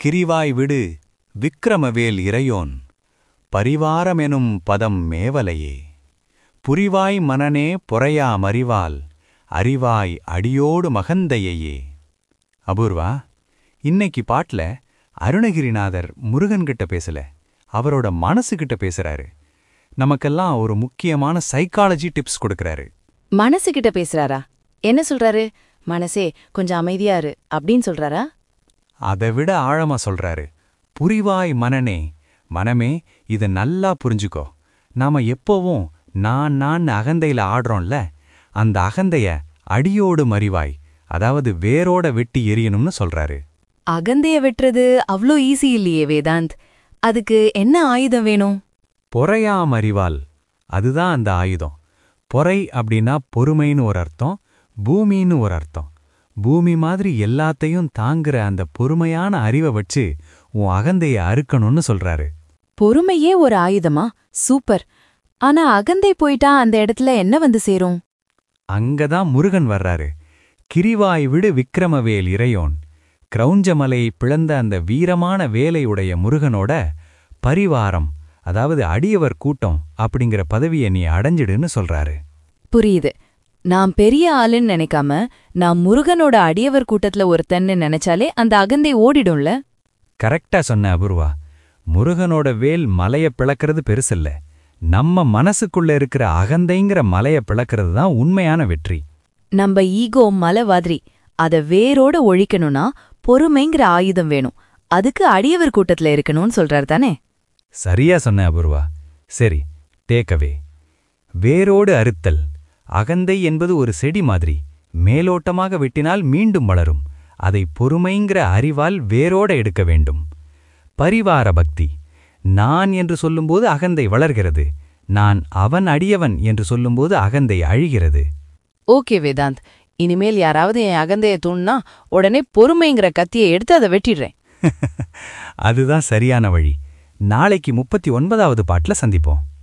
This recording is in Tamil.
கிரிவாய் விடு விக்கிரமவேல் இறையோன் பரிவாரமெனும் பதம் மேவலையே புரிவாய் மனனே பொறையா மறிவால் அறிவாய் அடியோடு மகந்தையையே. அபூர்வா, இன்னைக்கு பாட்டுல அருணகிரிநாதர் முருகன்கிட்ட பேசல, அவரோட மனசுகிட்ட பேசுறாரு. நமக்கெல்லாம் ஒரு முக்கியமான சைக்காலஜி டிப்ஸ் கொடுக்கறாரு. மனசுகிட்ட பேசுறாரா? என்ன சொல்றாரு? மனசே கொஞ்சம் அமைதியா இரு அப்படின்னு சொல்றாரா? அதை விட ஆழமா சொல்றாரு. புரிவாய் மனனே, மனமே இதை நல்லா புரிஞ்சுக்கோ. நாம எப்போவும் நான் அகந்தையில ஆடுறோம்ல, அந்த அகந்தைய அடியோடு மறிவாய், அதாவது வேரோட வெட்டி எரியணும்னு சொல்றாரு. அகந்தைய வெட்டுறது அவ்ளோ ஈஸி இல்லையே வேதாந்த். அதுக்கு என்ன ஆயுதம் வேணும்? பொறையா மறிவால், அதுதான் அந்த ஆயுதம். பொறை அப்படின்னா பொறுமைன்னு ஒரு அர்த்தம், பூமின்னு ஒரு அர்த்தம். பூமி மாதிரி எல்லாத்தையும் தாங்குற அந்த பொறுமையான அறிவை வச்சு உன் அகந்தைய அறுக்கணும்னு சொல்றாரு. பொறுமையே ஒரு ஆயுதமா? சூப்பர். ஆனா அகந்தை போயிட்டா அந்த இடத்துல என்ன வந்து சேரும்? அங்கதான் முருகன் வர்றாரு. கிரிவாய் விடு விக்கிரமவேல் இறையோன், கிரௌஞ்சமலையை பிளந்த அந்த வீரமான வேலையுடைய முருகனோட பரிவாரம், அதாவது அடியவர் கூட்டம் அப்படிங்கிற பதவியை நீ அடைஞ்சிடுன்னு சொல்றாரு. புரியுது. நான் பெரிய ஆளுன்னு நினைக்காம நான் முருகனோட அடியவர் கூட்டத்துல ஒருத்தன்னு நினைச்சாலே அந்த அகந்தை ஓடிடும்ல. கரெக்டா சொன்ன அபூர்வா. முருகனோட வேல் மலைய பிளக்கிறது பெருசில்ல, நம்ம மனசுக்குள்ள இருக்கிற அகந்தைங்கிற மலைய பிளக்கிறது தான் உண்மையான வெற்றி. நம்ம ஈகோ மலைவாதிரி, அத வேரோட ஒழிக்கணும்னா பொறுமைங்கிற ஆயுதம் வேணும். அதுக்கு அடியவர் கூட்டத்துல இருக்கணும்னு சொல்றாரு தானே? சரியா சொன்ன அபூர்வா. சரி, டேக்கவே. வேரோடு அறுத்தல். அகந்தை என்பது ஒரு செடி மாதிரி, மேலோட்டமாக வெட்டினால் மீண்டும் வளரும். அதை பொறுமைங்கிற அறிவால் வேரோட எடுக்க வேண்டும். பரிவார பக்தி. நான் என்று சொல்லும்போது அகந்தை வளர்கிறது, நான் அவன் அடியவன் என்று சொல்லும்போது அகந்தை அழிகிறது. ஓகே வேதாந்த், இனிமேல் யாராவது என் அகந்தைய தூண்னா உடனே பொறுமைங்கிற கத்தியை எடுத்து அதை வெட்டிடுறேன். அதுதான் சரியான வழி. நாளைக்கு 39வது பாட்டுல சந்திப்போம்.